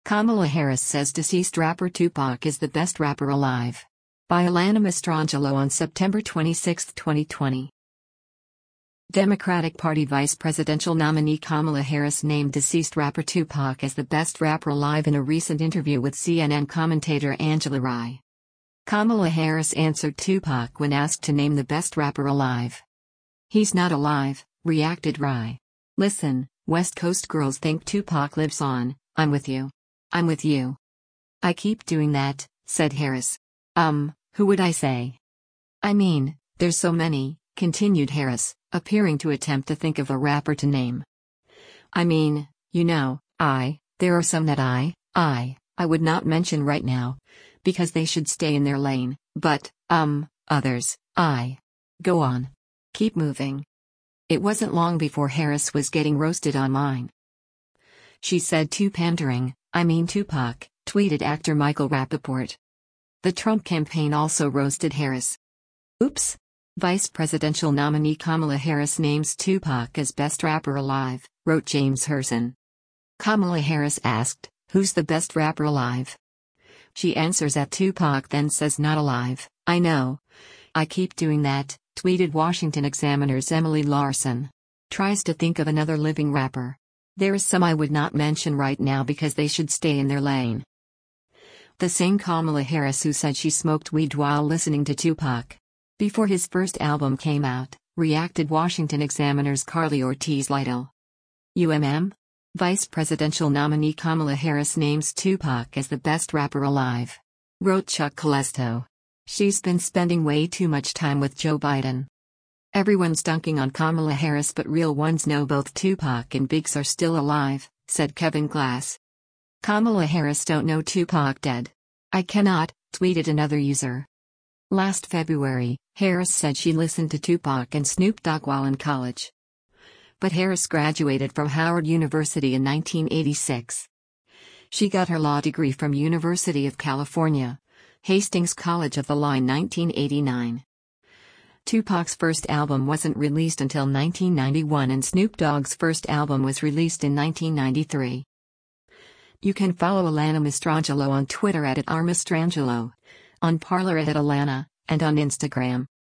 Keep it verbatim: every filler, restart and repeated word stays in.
Kamala Harris says deceased rapper Tupac is the best rapper alive. By Alana Mastrangelo on September twenty-sixth, twenty twenty. Democratic Party vice presidential nominee Kamala Harris named deceased rapper Tupac as the best rapper alive in a recent interview with C N N commentator Angela Rye. Kamala Harris answered Tupac when asked to name the best rapper alive. "He's not alive," reacted Rye. "Listen, West Coast girls think Tupac lives on. I'm with you. I'm with you. I keep doing that," said Harris. Um, who would I say? I mean, there's so many," continued Harris, appearing to attempt to think of a rapper to name. "I mean, you know, I, there are some that I, I, I would not mention right now, because they should stay in their lane, but, um, others, I. Go on. Keep moving." It wasn't long before Harris was getting roasted online. She said too pandering, I mean Tupac, tweeted actor Michael Rappaport. The Trump campaign also roasted Harris. Oops. Vice presidential nominee Kamala Harris names Tupac as best rapper alive, wrote James Herson. Kamala Harris asked, "Who's the best rapper alive?" She answers at Tupac, then says not alive. "I know. I keep doing that," tweeted Washington Examiner's Emily Larson. Tries to think of another living rapper. "There is some I would not mention right now because they should stay in their lane." The same Kamala Harris who said she smoked weed while listening to Tupac before his first album came out, reacted Washington Examiner's Carly Ortiz Lytle. U M M? Vice presidential nominee Kamala Harris names Tupac as the best rapper alive, wrote Chuck Colesto. She's been spending way too much time with Joe Biden. Everyone's dunking on Kamala Harris, but real ones know both Tupac and Biggs are still alive, said Kevin Glass. Kamala Harris don't know Tupac dead. I cannot, tweeted another user. Last February, Harris said she listened to Tupac and Snoop Dogg while in college. But Harris graduated from Howard University in nineteen eighty-six. She got her law degree from University of California, Hastings College of the Law in nineteen eighty-nine. Tupac's first album wasn't released until nineteen ninety-one and Snoop Dogg's first album was released in nineteen ninety-three. You can follow Alana Mastrangelo on Twitter at, at rmastrangelo, on Parler at, at Alana, and on Instagram.